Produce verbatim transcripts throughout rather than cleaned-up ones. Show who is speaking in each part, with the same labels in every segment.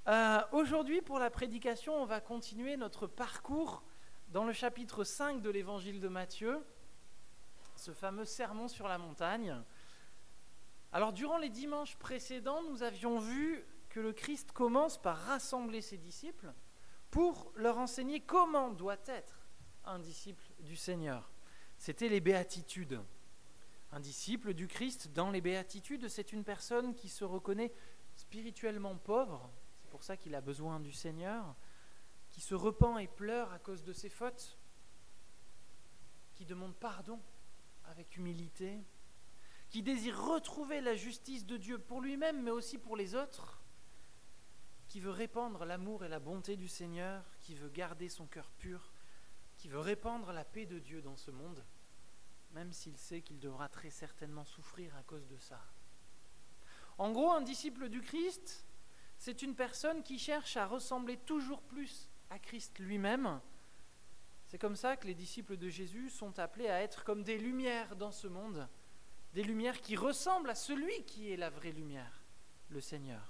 Speaker 1: Euh, aujourd'hui, pour la prédication, on va continuer notre parcours dans le chapitre cinq de l'évangile de Matthieu, ce fameux sermon sur la montagne. Alors, durant les dimanches précédents, nous avions vu que le Christ commence par rassembler ses disciples pour leur enseigner comment doit être un disciple du Seigneur. C'était les béatitudes. Un disciple du Christ dans les béatitudes, c'est une personne qui se reconnaît spirituellement pauvre, c'est pour ça qu'il a besoin du Seigneur, qui se repent et pleure à cause de ses fautes, qui demande pardon avec humilité, qui désire retrouver la justice de Dieu pour lui-même, mais aussi pour les autres, qui veut répandre l'amour et la bonté du Seigneur, qui veut garder son cœur pur, qui veut répandre la paix de Dieu dans ce monde, même s'il sait qu'il devra très certainement souffrir à cause de ça. En gros, un disciple du Christ, c'est une personne qui cherche à ressembler toujours plus à Christ lui-même. C'est comme ça que les disciples de Jésus sont appelés à être comme des lumières dans ce monde, des lumières qui ressemblent à celui qui est la vraie lumière, le Seigneur.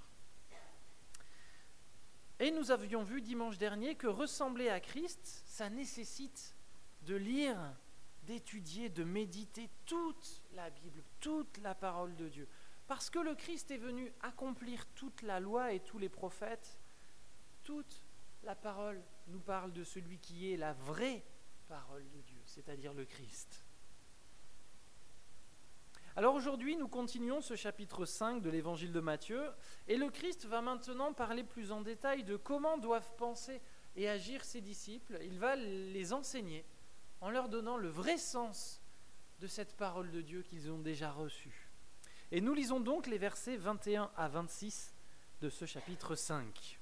Speaker 1: Et nous avions vu dimanche dernier que ressembler à Christ, ça nécessite de lire, d'étudier, de méditer toute la Bible, toute la parole de Dieu. Parce que le Christ est venu accomplir toute la loi et tous les prophètes, toute la parole nous parle de celui qui est la vraie parole de Dieu, c'est-à-dire le Christ. Alors aujourd'hui, nous continuons ce chapitre cinq de l'évangile de Matthieu, et le Christ va maintenant parler plus en détail de comment doivent penser et agir ses disciples. Il va les enseigner en leur donnant le vrai sens de cette parole de Dieu qu'ils ont déjà reçue. Et nous lisons donc les versets vingt et un à vingt-six de ce chapitre cinq.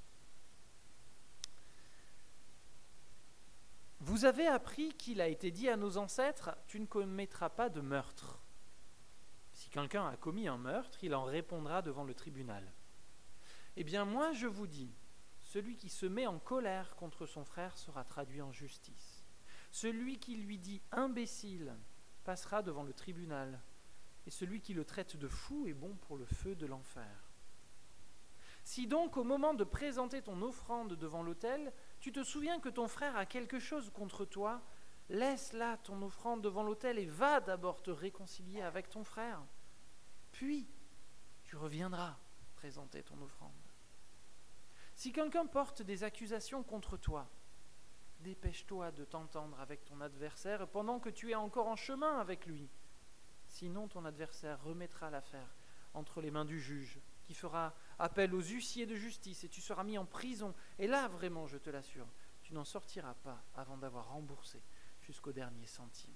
Speaker 1: Vous avez appris qu'il a été dit à nos ancêtres, tu ne commettras pas de meurtre. Si quelqu'un a commis un meurtre, il en répondra devant le tribunal. Eh bien, moi je vous dis, celui qui se met en colère contre son frère sera traduit en justice. Celui qui lui dit imbécile passera devant le tribunal. Et celui qui le traite de fou est bon pour le feu de l'enfer. Si donc, au moment de présenter ton offrande devant l'autel, tu te souviens que ton frère a quelque chose contre toi, laisse là ton offrande devant l'autel et va d'abord te réconcilier avec ton frère. Puis, tu reviendras présenter ton offrande. Si quelqu'un porte des accusations contre toi, dépêche-toi de t'entendre avec ton adversaire pendant que tu es encore en chemin avec lui. Sinon, ton adversaire remettra l'affaire entre les mains du juge, qui fera appel aux huissiers de justice, et tu seras mis en prison. Et là, vraiment, je te l'assure, tu n'en sortiras pas avant d'avoir remboursé jusqu'au dernier centime.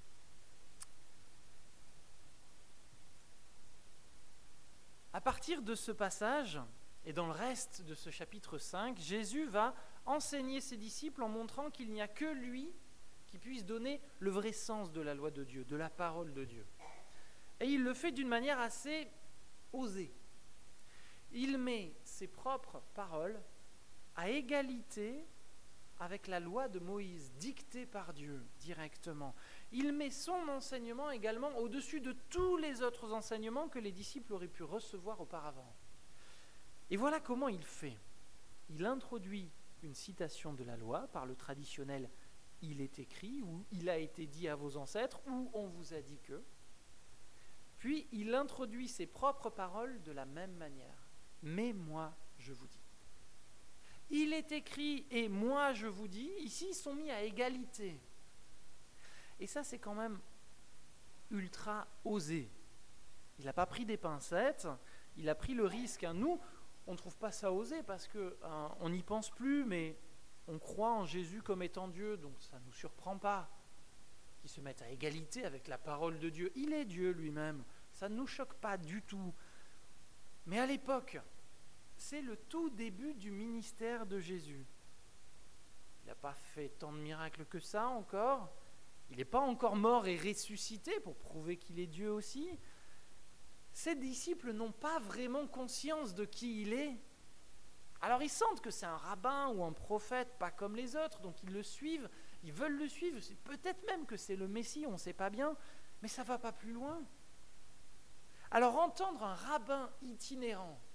Speaker 1: À partir de ce passage, et dans le reste de ce chapitre cinq, Jésus va enseigner ses disciples en montrant qu'il n'y a que lui qui puisse donner le vrai sens de la loi de Dieu, de la parole de Dieu. Et il le fait d'une manière assez osée. Il met ses propres paroles à égalité avec la loi de Moïse, dictée par Dieu directement. Il met son enseignement également au-dessus de tous les autres enseignements que les disciples auraient pu recevoir auparavant. Et voilà comment il fait. Il introduit une citation de la loi par le traditionnel « il est écrit » ou « il a été dit à vos ancêtres » ou « on vous a dit que ». Puis il introduit ses propres paroles de la même manière. « Mais moi, je vous dis ». Il est écrit et moi, je vous dis, ici, ils sont mis à égalité. Et ça, c'est quand même ultra osé. Il n'a pas pris des pincettes, il a pris le risque. Nous, on ne trouve pas ça osé parce qu'on n'y pense plus, mais on croit en Jésus comme étant Dieu, donc ça ne nous surprend pas qu'ils se mettent à égalité avec la parole de Dieu. Il est Dieu lui-même, ça ne nous choque pas du tout. Mais à l'époque, c'est le tout début du ministère de Jésus. Il n'a pas fait tant de miracles que ça encore. Il n'est pas encore mort et ressuscité pour prouver qu'il est Dieu aussi. Ses disciples n'ont pas vraiment conscience de qui il est. Alors ils sentent que c'est un rabbin ou un prophète, pas comme les autres, donc ils le suivent, ils veulent le suivre, peut-être même que c'est le Messie, on ne sait pas bien, mais ça ne va pas plus loin. Alors entendre un rabbin itinérant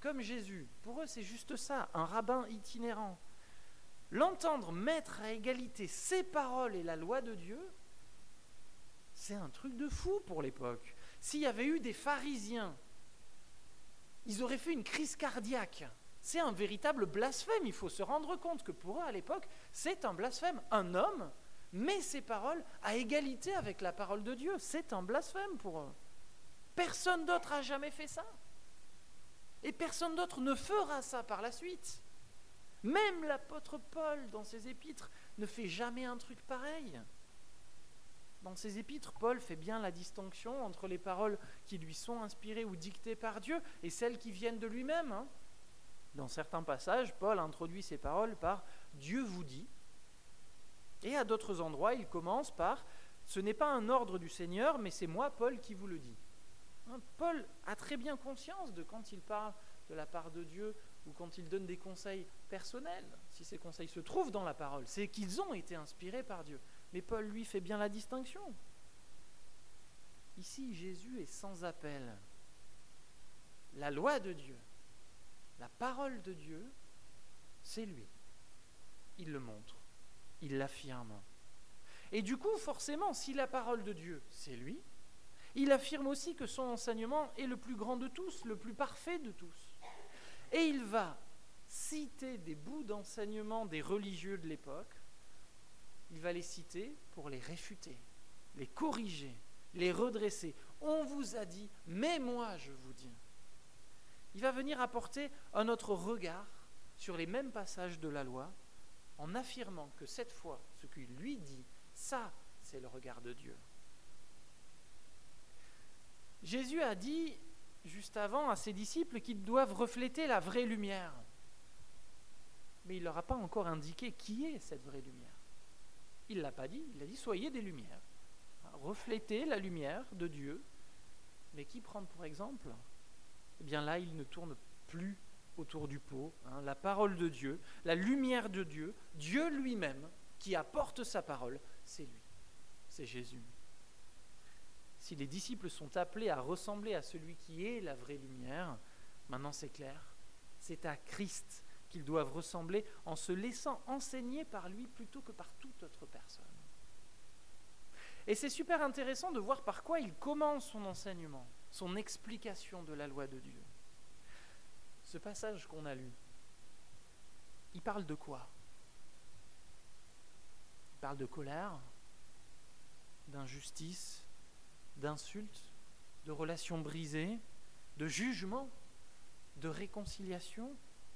Speaker 1: comme Jésus. Pour eux, c'est juste ça, un rabbin itinérant. L'entendre mettre à égalité ses paroles et la loi de Dieu, c'est un truc de fou pour l'époque. S'il y avait eu des pharisiens, ils auraient fait une crise cardiaque. C'est un véritable blasphème. Il faut se rendre compte que pour eux, à l'époque, c'est un blasphème. Un homme met ses paroles à égalité avec la parole de Dieu. C'est un blasphème pour eux. Personne d'autre n'a jamais fait ça. Et personne d'autre ne fera ça par la suite. Même l'apôtre Paul, dans ses épîtres, ne fait jamais un truc pareil. Dans ses épîtres, Paul fait bien la distinction entre les paroles qui lui sont inspirées ou dictées par Dieu et celles qui viennent de lui-même. Hein. Dans certains passages, Paul introduit ces paroles par « Dieu vous dit ». Et à d'autres endroits, il commence par « Ce n'est pas un ordre du Seigneur, mais c'est moi, Paul, qui vous le dis ». Hein, Paul a très bien conscience de quand il parle de la part de Dieu ou quand il donne des conseils personnels, si ces conseils se trouvent dans la parole, c'est qu'ils ont été inspirés par Dieu. Mais Paul, lui, fait bien la distinction. Ici, Jésus est sans appel. La loi de Dieu, la parole de Dieu, c'est lui. Il le montre, il l'affirme. Et du coup, forcément, si la parole de Dieu, c'est lui, il affirme aussi que son enseignement est le plus grand de tous, le plus parfait de tous. Et il va citer des bouts d'enseignement des religieux de l'époque. Il va les citer pour les réfuter, les corriger, les redresser. On vous a dit, mais moi je vous dis. Il va venir apporter un autre regard sur les mêmes passages de la loi, en affirmant que cette fois, ce qu'il lui dit, ça, c'est le regard de Dieu. Jésus a dit, juste avant, à ses disciples qu'ils doivent refléter la vraie lumière. Mais il ne leur a pas encore indiqué qui est cette vraie lumière. Il ne l'a pas dit, il a dit « soyez des lumières ». Reflétez la lumière de Dieu. Mais qui prendre pour exemple ? Eh bien là, il ne tourne plus autour du pot. Hein. La parole de Dieu, la lumière de Dieu, Dieu lui-même, qui apporte sa parole, c'est lui, c'est Jésus. Si les disciples sont appelés à ressembler à celui qui est la vraie lumière, maintenant c'est clair, c'est à Christ qu'ils doivent ressembler en se laissant enseigner par lui plutôt que par toute autre personne. Et c'est super intéressant de voir par quoi il commence son enseignement, son explication de la loi de Dieu. Ce passage qu'on a lu, il parle de quoi ? Il parle de colère, d'injustice, d'insultes, de relations brisées, de jugement, de réconciliation.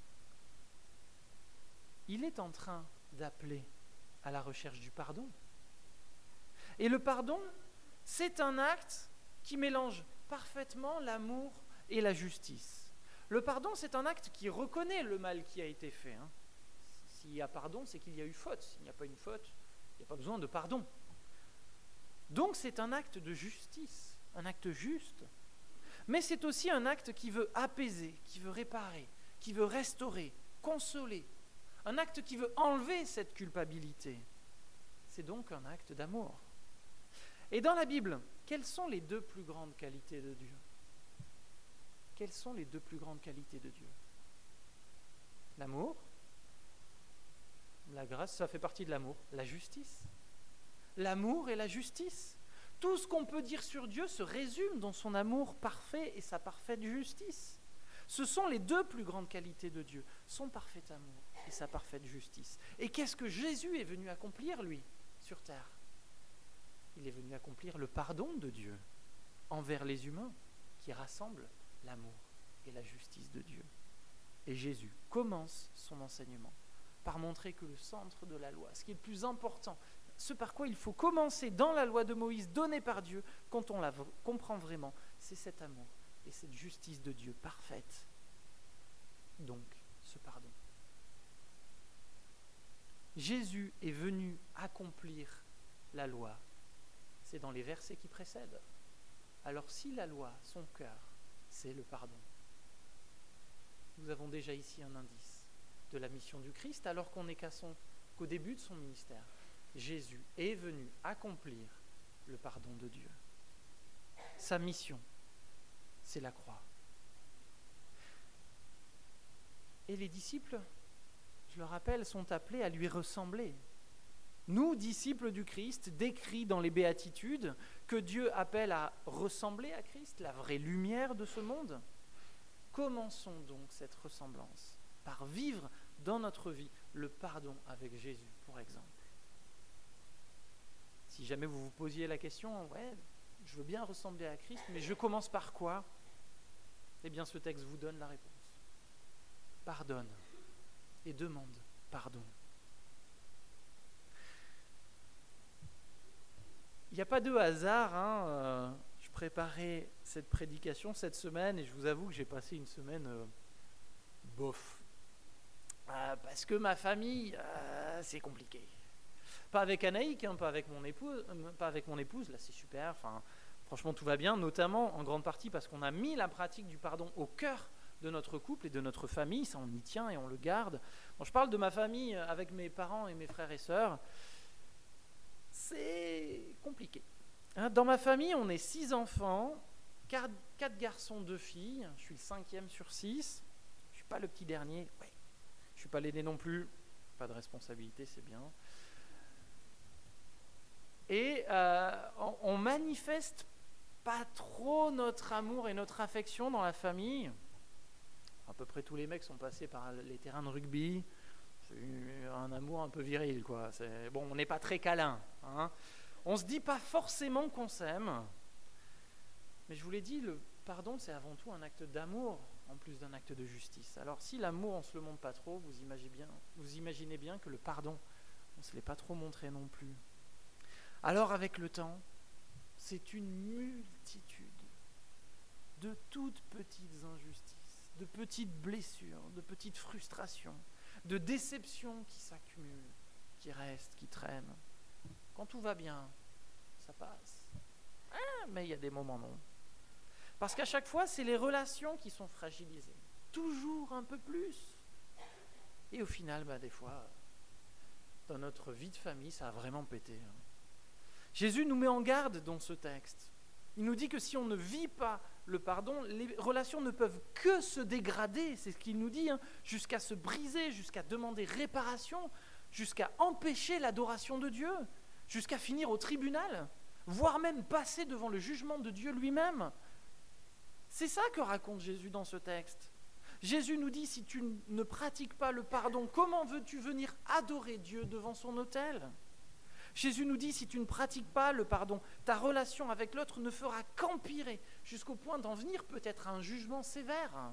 Speaker 1: Il est en train d'appeler à la recherche du pardon. Et le pardon, c'est un acte qui mélange parfaitement l'amour et la justice. Le pardon, c'est un acte qui reconnaît le mal qui a été fait. Hein. S'il y a pardon, c'est qu'il y a eu faute. S'il n'y a pas une faute, il n'y a pas besoin de pardon. Donc c'est un acte de justice, un acte juste. Mais c'est aussi un acte qui veut apaiser, qui veut réparer, qui veut restaurer, consoler. Un acte qui veut enlever cette culpabilité. C'est donc un acte d'amour. Et dans la Bible, quelles sont les deux plus grandes qualités de Dieu ? Quelles sont les deux plus grandes qualités de Dieu ? L'amour, la grâce, ça fait partie de l'amour. La justice, l'amour et la justice. Tout ce qu'on peut dire sur Dieu se résume dans son amour parfait et sa parfaite justice. Ce sont les deux plus grandes qualités de Dieu, son parfait amour et sa parfaite justice. Et qu'est-ce que Jésus est venu accomplir, lui, sur terre ? Il est venu accomplir le pardon de Dieu envers les humains qui rassemble l'amour et la justice de Dieu. Et Jésus commence son enseignement par montrer que le centre de la loi, ce qui est le plus important, ce par quoi il faut commencer dans la loi de Moïse donnée par Dieu, quand on la v- comprend vraiment, c'est cet amour et cette justice de Dieu parfaite. Donc, ce pardon. Jésus est venu accomplir la loi. C'est dans les versets qui précèdent. Alors si la loi, son cœur, c'est le pardon. Nous avons déjà ici un indice de la mission du Christ, alors qu'on n'est qu'à son, qu'au début de son ministère. Jésus est venu accomplir le pardon de Dieu. Sa mission, c'est la croix. Et les disciples, je le rappelle, sont appelés à lui ressembler. Nous, disciples du Christ, décrits dans les béatitudes, que Dieu appelle à ressembler à Christ, la vraie lumière de ce monde, commençons donc cette ressemblance par vivre dans notre vie le pardon avec Jésus, pour exemple. Si jamais vous vous posiez la question, ouais, je veux bien ressembler à Christ, mais je commence par quoi ? Eh bien, ce texte vous donne la réponse. Pardonne et demande pardon. Il n'y a pas de hasard, hein, euh, je préparais cette prédication cette semaine et je vous avoue que j'ai passé une semaine euh, bof. Euh, parce que ma famille, euh, c'est compliqué. Pas avec Anaïk, hein, pas avec mon épouse, euh, pas avec mon épouse, là c'est super, enfin, franchement tout va bien, notamment en grande partie parce qu'on a mis la pratique du pardon au cœur de notre couple et de notre famille, ça on y tient et on le garde. Bon, je parle de ma famille avec mes parents et mes frères et sœurs, c'est compliqué. Hein, dans ma famille, on est six enfants, quatre, quatre garçons, deux filles, je suis le cinquième sur six, je ne suis pas le petit dernier, ouais. Je ne suis pas l'aîné non plus, pas de responsabilité, c'est bien. Et euh, on, on manifeste pas trop notre amour et notre affection dans la famille. À peu près tous les mecs sont passés par les terrains de rugby. C'est un amour un peu viril, quoi. C'est, bon, on n'est pas très câlin. Hein. On ne se dit pas forcément qu'on s'aime. Mais je vous l'ai dit, le pardon, c'est avant tout un acte d'amour, en plus d'un acte de justice. Alors si l'amour, on ne se le montre pas trop, vous imaginez bien, vous imaginez bien que le pardon, on ne se l'est pas trop montré non plus. Alors avec le temps, c'est une multitude de toutes petites injustices, de petites blessures, de petites frustrations, de déceptions qui s'accumulent, qui restent, qui traînent. Quand tout va bien, ça passe. Ah, mais il y a des moments non. Parce qu'à chaque fois, c'est les relations qui sont fragilisées. Toujours un peu plus. Et au final, bah, des fois, dans notre vie de famille, ça a vraiment pété. Jésus nous met en garde dans ce texte. Il nous dit que si on ne vit pas le pardon, les relations ne peuvent que se dégrader, c'est ce qu'il nous dit, hein, jusqu'à se briser, jusqu'à demander réparation, jusqu'à empêcher l'adoration de Dieu, jusqu'à finir au tribunal, voire même passer devant le jugement de Dieu lui-même. C'est ça que raconte Jésus dans ce texte. Jésus nous dit, si tu ne pratiques pas le pardon, comment veux-tu venir adorer Dieu devant son autel ? Jésus nous dit, si tu ne pratiques pas le pardon, ta relation avec l'autre ne fera qu'empirer, jusqu'au point d'en venir peut-être à un jugement sévère.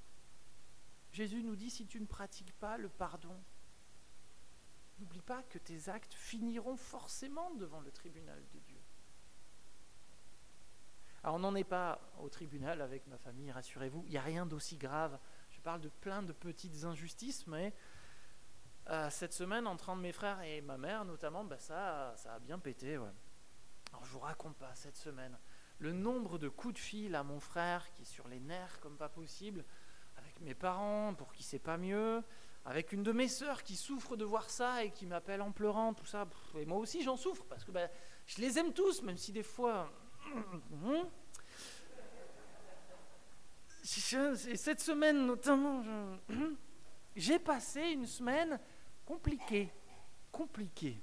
Speaker 1: Jésus nous dit, si tu ne pratiques pas le pardon, n'oublie pas que tes actes finiront forcément devant le tribunal de Dieu. Alors on n'en est pas au tribunal avec ma famille, rassurez-vous, il n'y a rien d'aussi grave. Je parle de plein de petites injustices, mais euh, cette semaine, entre un de mes frères et ma mère notamment, bah ça, ça a bien pété. Ouais. Alors je ne vous raconte pas cette semaine le nombre de coups de fil à mon frère qui est sur les nerfs comme pas possible, avec mes parents pour qui c'est pas mieux, avec une de mes sœurs qui souffre de voir ça et qui m'appelle en pleurant, tout ça. Et moi aussi j'en souffre parce que bah, je les aime tous, même si des fois... Et cette semaine notamment, je... j'ai passé une semaine compliquée, compliquée.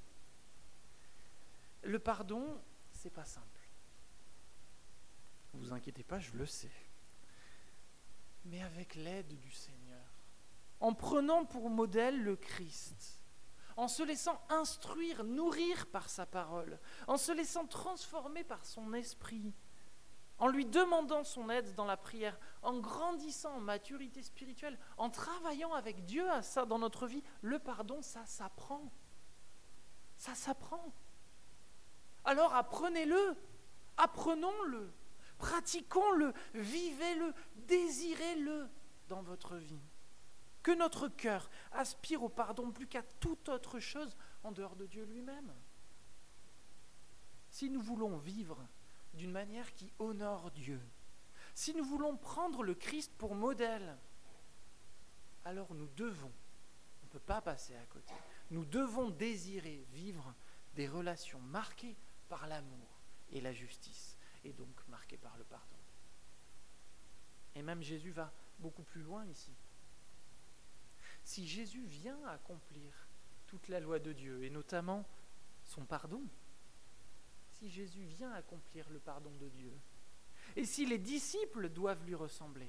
Speaker 1: Le pardon, c'est pas simple. Ne vous inquiétez pas, je le sais. Mais avec l'aide du Seigneur, en prenant pour modèle le Christ, en se laissant instruire, nourrir par sa parole, en se laissant transformer par son esprit, en lui demandant son aide dans la prière, en grandissant en maturité spirituelle, en travaillant avec Dieu à ça dans notre vie, le pardon, ça s'apprend. Ça s'apprend. Alors apprenez-le, apprenons-le, pratiquons-le, vivez-le, désirez-le dans votre vie. Que notre cœur aspire au pardon plus qu'à toute autre chose en dehors de Dieu lui-même. Si nous voulons vivre d'une manière qui honore Dieu, si nous voulons prendre le Christ pour modèle, alors nous devons, on ne peut pas passer à côté, nous devons désirer vivre des relations marquées par l'amour et la justice, et donc marquées par le pardon. Et même Jésus va beaucoup plus loin ici. si Jésus vient accomplir toute la loi de Dieu, et notamment son pardon, si Jésus vient accomplir le pardon de Dieu, et si les disciples doivent lui ressembler,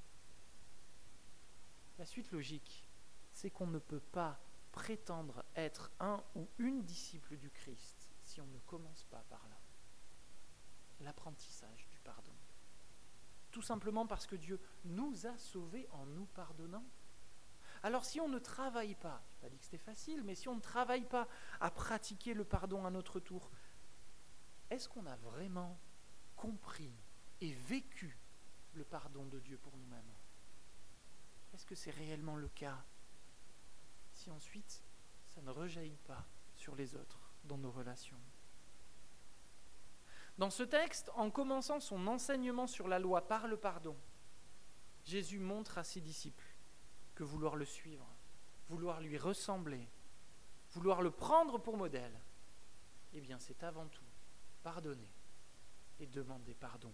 Speaker 1: la suite logique, c'est qu'on ne peut pas prétendre être un ou une disciple du Christ si on ne commence pas par là, l'apprentissage du pardon. Tout simplement parce que Dieu nous a sauvés en nous pardonnant. Alors si on ne travaille pas, je n'ai pas dit que c'était facile, mais si on ne travaille pas à pratiquer le pardon à notre tour, est-ce qu'on a vraiment compris et vécu le pardon de Dieu pour nous-mêmes ? Est-ce que c'est réellement le cas ? Si ensuite, ça ne rejaillit pas sur les autres dans nos relations. Dans ce texte, en commençant son enseignement sur la loi par le pardon, Jésus montre à ses disciples que vouloir le suivre, vouloir lui ressembler, vouloir le prendre pour modèle, eh bien c'est avant tout pardonner et demander pardon.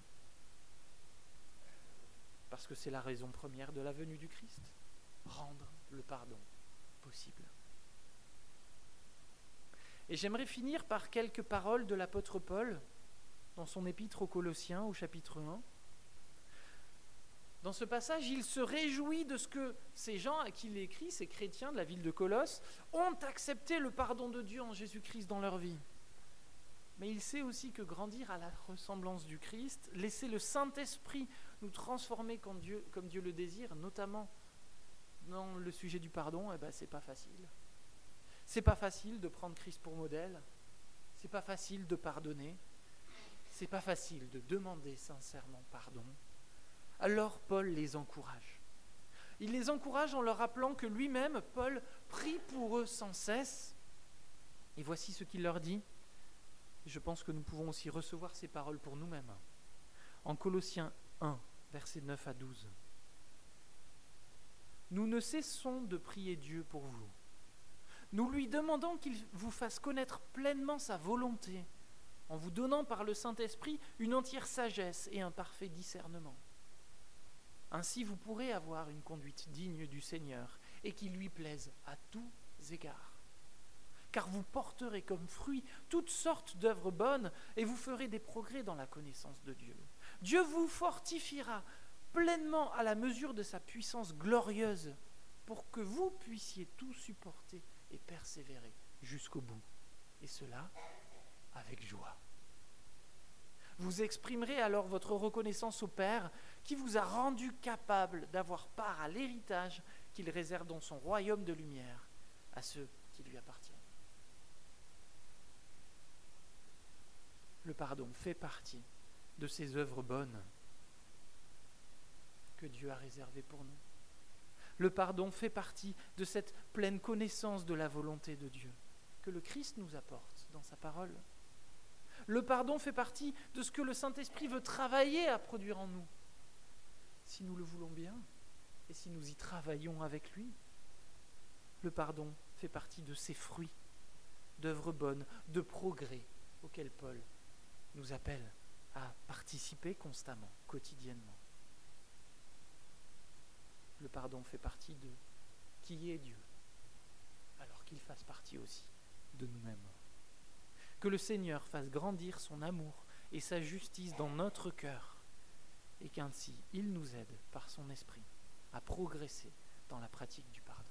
Speaker 1: Parce que c'est la raison première de la venue du Christ, rendre le pardon possible. Et j'aimerais finir par quelques paroles de l'apôtre Paul dans son épître aux Colossiens au chapitre un. Dans ce passage, il se réjouit de ce que ces gens à qui il écrit, ces chrétiens de la ville de Colosse, ont accepté le pardon de Dieu en Jésus-Christ dans leur vie. Mais il sait aussi que grandir à la ressemblance du Christ, laisser le Saint-Esprit nous transformer comme Dieu, comme Dieu le désire, notamment dans le sujet du pardon, eh ben, c'est pas facile. C'est pas facile de prendre Christ pour modèle, c'est pas facile de pardonner, c'est pas facile de demander sincèrement pardon. Alors Paul les encourage. Il les encourage en leur rappelant que lui-même, Paul, prie pour eux sans cesse. Et voici ce qu'il leur dit. Je pense que nous pouvons aussi recevoir ces paroles pour nous-mêmes. En Colossiens un, versets neuf à douze. Nous ne cessons de prier Dieu pour vous. Nous lui demandons qu'il vous fasse connaître pleinement sa volonté, en vous donnant par le Saint-Esprit une entière sagesse et un parfait discernement. Ainsi vous pourrez avoir une conduite digne du Seigneur et qui lui plaise à tous égards. Car vous porterez comme fruit toutes sortes d'œuvres bonnes et vous ferez des progrès dans la connaissance de Dieu. Dieu vous fortifiera pleinement à la mesure de sa puissance glorieuse pour que vous puissiez tout supporter et persévérer jusqu'au bout. Et cela avec joie. Vous exprimerez alors votre reconnaissance au Père qui vous a rendu capable d'avoir part à l'héritage qu'il réserve dans son royaume de lumière à ceux qui lui appartiennent. Le pardon fait partie de ces œuvres bonnes que Dieu a réservées pour nous. Le pardon fait partie de cette pleine connaissance de la volonté de Dieu que le Christ nous apporte dans sa parole. Le pardon fait partie de ce que le Saint-Esprit veut travailler à produire en nous, si nous le voulons bien et si nous y travaillons avec lui. Le pardon fait partie de ces fruits, d'œuvres bonnes, de progrès auxquels Paul nous appelle à participer constamment, quotidiennement. Le pardon fait partie de qui est Dieu, alors qu'il fasse partie aussi de nous-mêmes. Que le Seigneur fasse grandir son amour et sa justice dans notre cœur, et qu'ainsi il nous aide par son esprit à progresser dans la pratique du pardon.